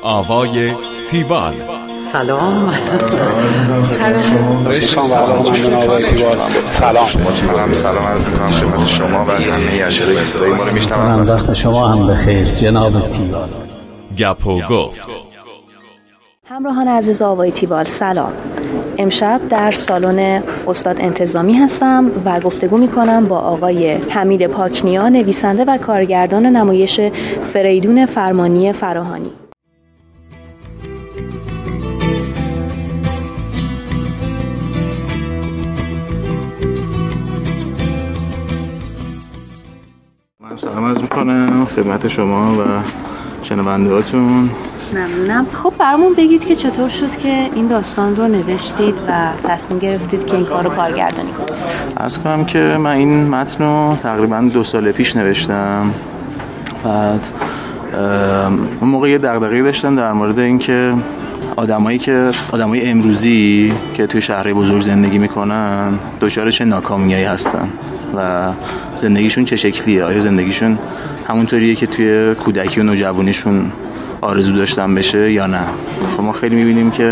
آوای تیوال. سلام. سلام عرض می‌کنم خدمت شما و همه اجرای صدای ما رو میشنوند. وقت شما هم بخیر جناب تیوال. گپ و گفت. همراهان عزیز آوای تیوال سلام. امشب در سالن استاد انتظامی هستم و گفتگو میکنم با آقای حمید پاکنیا، نویسنده و کارگردان نمایش فریدون فرمانی فراهانی. من سلام عرض میکنم خدمت شما و شنوندهاتون. ممنونم. خب برامون بگید که چطور شد که این داستان رو نوشتید و تصمیم گرفتید که این کار رو کارگردانی کنید؟ عرض کنم که من این متن رو تقریبا 2 سال پیش نوشتم. بعد اون موقع یه دغدغه‌ای داشتم در مورد اینکه آدمای امروزی که توی شهرهای بزرگ زندگی میکنن دچار چه ناکامیایی هستن و زندگیشون چه شکلیه. آیا زندگیشون همونطوریه که توی کودکی و نوجوانیشون آرزو داشتن بشه یا نه؟ خب ما خیلی میبینیم که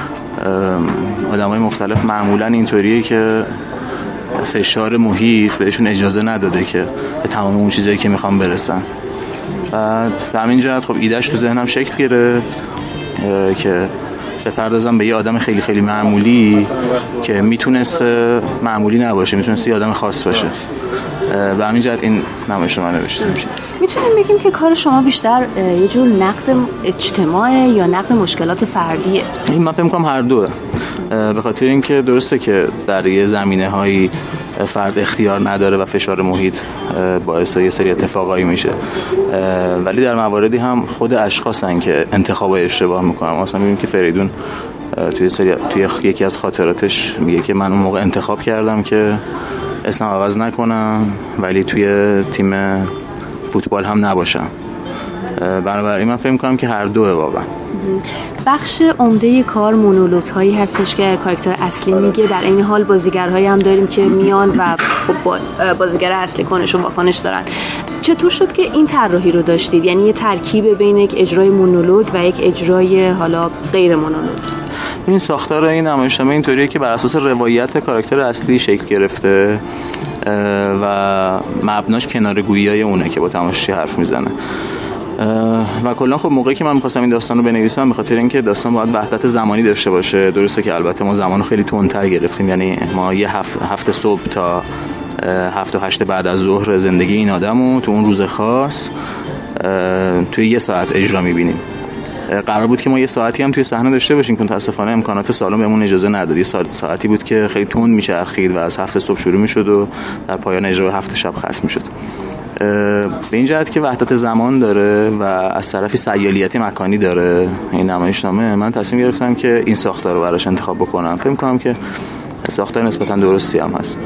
آدمای مختلف معمولا اینطوریه که فشار محیط بهشون اجازه نداده که به تمام اون چیزایی که میخوان برسن. بعد به همین جهت خب ایدهش تو ذهنم شکل گرفت که بپردازم به یه آدم خیلی خیلی معمولی که میتونست معمولی نباشه، میتونست یه آدم خاص باشه. به همین جهت این نمایش رو من نوشتم. میتونیم بگیم که کار شما بیشتر یه جور نقد اجتماعی یا نقد مشکلات فردیه؟ این من فکر می‌کنم هر دوه. به خاطر اینکه درسته که در یه زمینه‌هایی فرد اختیار نداره و فشار محیط باعث یه سری اتفاقایی میشه، ولی در مواردی هم خود اشخاصن که انتخابای اشتباه میکنن. مثلا میبینیم که فریدون توی یکی از خاطراتش میگه که من اون موقع انتخاب کردم که اسمم عوض نکنم ولی توی تیم فوتبال هم نباشم. بنابراین من فکر می‌کنم که هر دوه واقعا. بخش عمده کار مونولوگ هایی هستش که کاراکتر اصلی میگه، در این حال بازیگرهایی هم داریم که میان و خب بازیگر اصلی کنش و واکنش دارن. چطور شد که این طراحی رو داشتید؟ یعنی یه ترکیب بین یک اجرای مونولوگ و یک اجرای حالا غیر مونولوگ. این ساختار این نمایشنامه اینطوریه که بر اساس روایت کاراکتر اصلی شکل گرفته و مبناش کناره‌گویی‌های اونه که با تماشاچی حرف میزنه. و کلا خب موقعی که من می‌خواستم این داستان رو بنویسم، به خاطر اینکه داستان باید وحدت زمانی داشته باشه. درسته که البته ما زمانو خیلی تندتر گرفتیم، یعنی ما یه هفته صبح تا 7 و 8 بعد از ظهر زندگی این آدمو تو اون روز خاص توی 1 ساعت اجرا می‌بینیم. قرار بود که ما 1 ساعتی هم توی صحنه داشته باشیم که متأسفانه امکانات سالن بهمون اجازه نداد. 1 ساعتی بود که خیلی تند میچرخید و از 7 صبح شروع میشد و در پایان اجرا 7 شب ختم میشد. به این جهت که وحدت زمان داره و از طرفی سیالیت مکانی داره این نمایشنامه، من تصمیم گرفتم که این ساختار رو براش انتخاب بکنم. فکر می‌کنم که ساختار نسبتاً درستی هم هست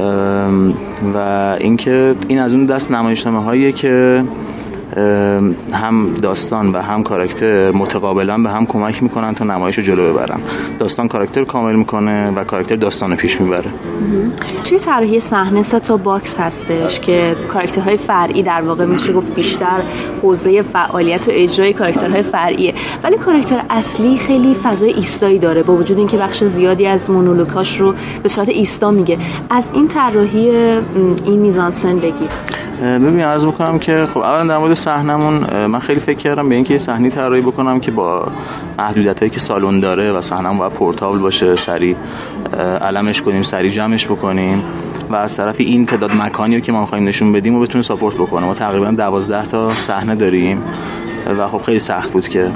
و اینکه این از اون دست نمایشنامه‌هاییه که هم داستان و هم کاراکتر متقابلا به هم کمک میکنن تا نمایش رو جلو ببرن. داستان کاراکتر کامل میکنه و کاراکتر داستان رو پیش میبره. توی طراحی صحنه 3 تا باکس هستش که کاراکترهای فرعی در واقع میشه گفت بیشتر حوزه فعالیت و اجرای کاراکترهای فرعیه، ولی کاراکتر اصلی خیلی فضای ایستایی داره با وجود اینکه بخش زیادی از مونولوگاش رو به صورت ایستا میگه. از این طراحی این میزانسن بگید. ببین عرض میکنم که خب اولا در مورد صحنمون من خیلی فکر کردم به اینکه یه صحنه طراحی بکنم که با محدودیتایی که سالن داره و صحنمون باید پورتابل باشه، سریع علمش کنیم، سریع جمعش بکنیم و از طرفی این تعداد مکانی رو که ما می‌خوایم نشون بدیم و بتونه ساپورت بکنه. ما تقریبا 12 تا صحنه داریم و خب خیلی سخت بود که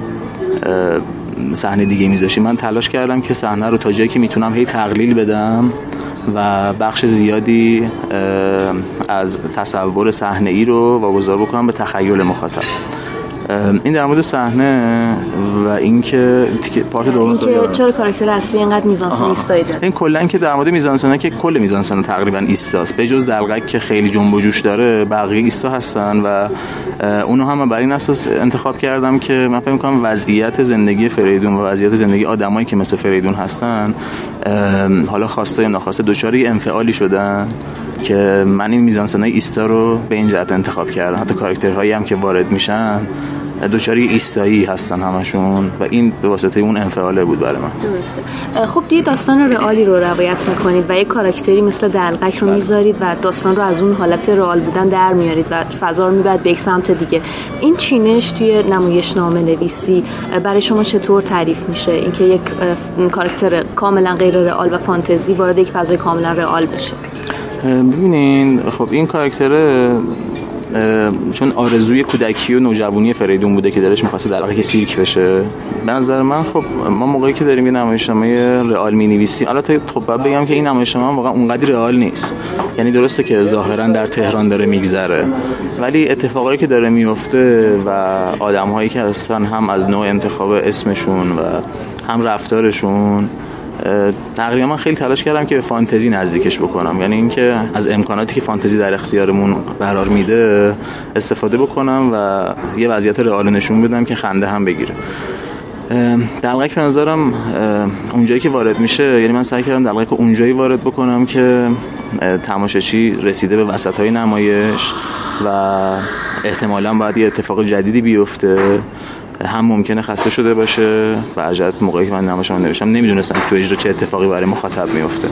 صحنه دیگه میذاشیم. من تلاش کردم که صحنه رو تا جایی که میتونم هی تقلیل بدم و بخش زیادی از تصور صحنه‌ای رو واگذار بکنم به تخیل مخاطب. این در مورد صحنه و اینکه پارت دوم چرا کاراکتر اصلی اینقدر میزانسن ایستایی داره. این کلا که در مورد میزانسنه که کل میزانسن تقریبا ایستاست، به جز دلقک که خیلی جنب و جوش داره بقیه ایستا هستن و اونو هم بر این اساس انتخاب کردم که من فکر می‌کنم وضعیت زندگی فریدون و وضعیت زندگی آدمایی که مثل فریدون هستن حالا خواسته یا ناخواسته دچار انفعالی شدن که من این میزانسنای ایستا رو به این جهت انتخاب کردم. حتی کاراکترهایی هم که وارد میشن دچاری ایستایی هستن همشون و این به واسطه اون انفعاله بود برای من. درسته. خب دیگه داستان رئالی رو روایت میکنید و یک کاراکتری مثل دلقک رو میذارید و داستان رو از اون حالت رئال بودن در میارید و فضا رو میبرید به یک سمت دیگه. این چینش توی نمایشنامه نویسی برای شما چطور تعریف میشه؟ اینکه یک کاراکتر کاملا غیر رئال و فانتزی وارد یک فضای کاملا رئال بشه. ببینین خب این کاراکتر چون آرزوی کودکی و نوجوانی فریدون بوده که دلش می‌خواسته دلقک سیرک بشه. به نظر من خب ما موقعی که داریم یه نمایشنامه رئال می‌نویسیم، البته خب باید بگم که این نمایشنامه واقعا اونقدر رئال نیست. یعنی درسته که ظاهراً در تهران داره میگذره، ولی اتفاقایی که داره میفته و آدم‌هایی که هستن هم از نوع انتخاب اسمشون و هم رفتارشون، تقریبا من خیلی تلاش کردم که به فانتزی نزدیکش بکنم. یعنی اینکه از امکاناتی که فانتزی در اختیارمون قرار میده استفاده بکنم و یه وضعیت رئال نشون بدم که خنده هم بگیره. دلقک به نظرم اونجایی که وارد میشه، یعنی من سعی کردم دلقک اونجایی وارد بکنم که تماشاچی رسیده به وسطای نمایش و احتمالاً باید یه اتفاق جدیدی بیفته، هم ممکنه خسته شده باشه و عجلت موقعی که من نمایشنامه نوشتم نمیدونستم تو اجرا چه اتفاقی برای مخاطب میفته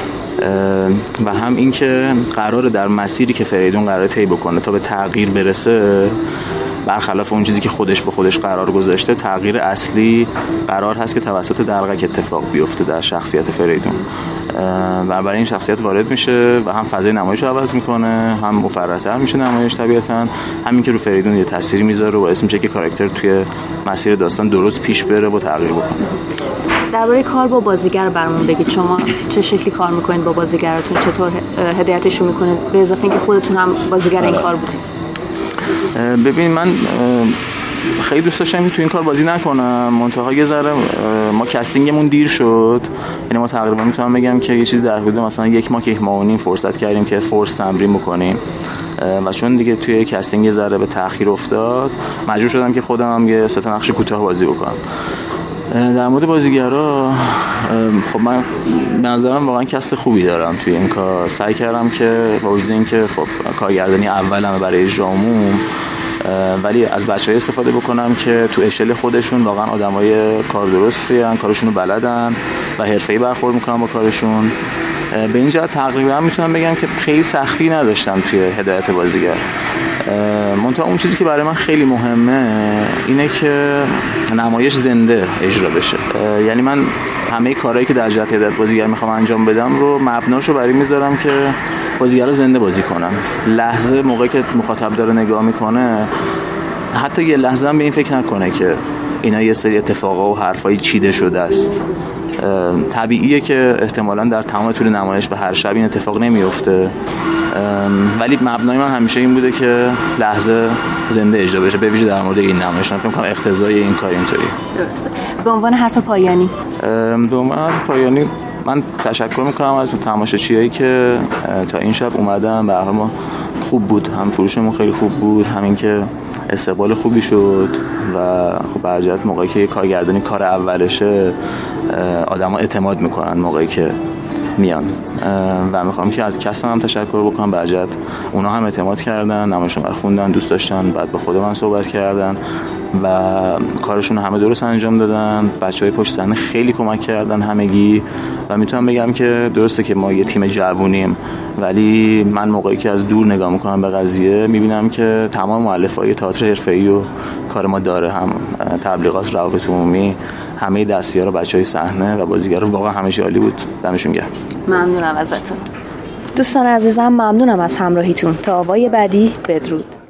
و هم این که قراره در مسیری که فریدون قراره طی بکنه تا به تغییر برسه، برخلاف اون چیزی که خودش به خودش قرار گذاشته، تغییر اصلی قرار هست که توسط دلقک اتفاق بیفته در شخصیت فریدون و برای این شخصیت وارد میشه و هم فضای نمایش رو عوض میکنه، هم مفرط‌تر میشه نمایش طبیعتاً، همین که رو فریدون یه تأثیری میذاره و باعث میشه که کاراکتر توی مسیر داستان درست پیش بره و تغییر بکنه. درباره کار با بازیگر برامون بگید. شما چه شکلی کار میکنید با بازیگراتون؟ چطور هدایتشون میکنید؟ به اضافه اینکه خودتون هم بازیگر این کار بودید. ببین من خیلی دوست داشتم تو این کار بازی نکنم، منتها یه ذره ما کاستینگمون دیر شد. یعنی ما تقریبا میتونم بگم که یه چیز در حدود مثلا 1 ماه که 1 ماه و نیم فرصت کردیم که فورس تمرین بکنیم و چون دیگه توی کاستینگ یه ذره به تأخیر افتاد، مجبور شدم که خودم هم یه 3 نقش کوتاه بازی بکنم. در مورد بازیگرا خب من به نظرم واقعا کست خوبی دارم توی این کار. سعی کردم که با وجود اینکه خب کارگردانی اولمه برای اجرامون، ولی از بچه‌ها استفاده بکنم که تو اشل خودشون واقعا آدمای کار درستی ان، کارشون رو بلدن و حرفه‌ای برخورد میکنن با کارشون. به این جهت تقریبا میتونم بگم که خیلی سختی نداشتم توی هدایت بازیگر. منتها اون چیزی که برای من خیلی مهمه اینه که نمایش زنده اجرا بشه. یعنی من همه کارهایی که در جهت هدایت بازیگر میخوام انجام بدم رو مبناشو برای میذارم که بازیگرا زنده بازی کنن. لحظه موقعی که مخاطب داره نگاه میکنه، حتی یه لحظه هم به این فکر نکنه که اینا یه سری اتفاقا و حرفای چیده شده است. طبیعیه که احتمالاً در تمام طول نمایش و هر شب این اتفاق نمیفته، ولی مبنای من همیشه این بوده که لحظه زنده اجرا بشه، به ویژه در مورد این نمایش. من فکر می‌کنم اقتضای این کار اینطوری. درسته. به عنوان حرف پایانی من تشکر میکنم از تماشاچیایی که تا این شب اومدن. به هر حال خوب بود، هم فروشمون خیلی خوب بود، همین که استقبال خوبی شد و خب برجت موقعی که کارگردانی کار اولشه آدما اعتماد میکنن موقعی که میان و میخوام که از کسم هم تشکر بکنم. برجت اونا هم اعتماد کردن، نمایشنامه رو خوندن، دوست داشتن، بعد به خود من صحبت کردن و کارشون همه درست انجام دادن. بچهای پشت صحنه خیلی کمک کردن همگی و میتونم بگم که درسته که ما یه تیم جوونیم، ولی من موقعی که از دور نگاه میکنم به قضیه میبینم که تمام مؤلفه‌های تئاتر حرفه‌ای و کار ما داره، هم تبلیغات، روابط عمومی، همه دستیارا، بچهای صحنه و بازیگرا واقعا همه عالی بود. دمشون گرم. ممنونم ازتون. دوستان عزیزم ممنونم از همراهیتون. تا آوای بعدی، بدرود.